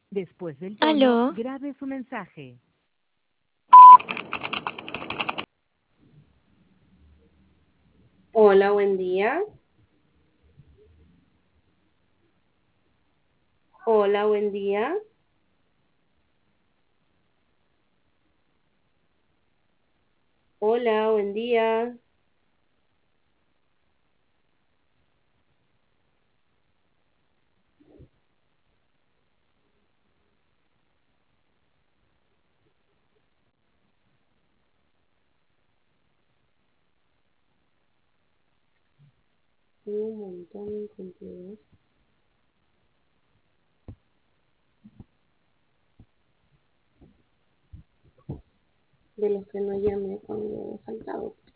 Después del tono, Aló, grabe su mensaje. Hola, buen día. Hola, buen día. Hola, buen día. Un montón de incumplidos. De los que no llamé cuando he faltado.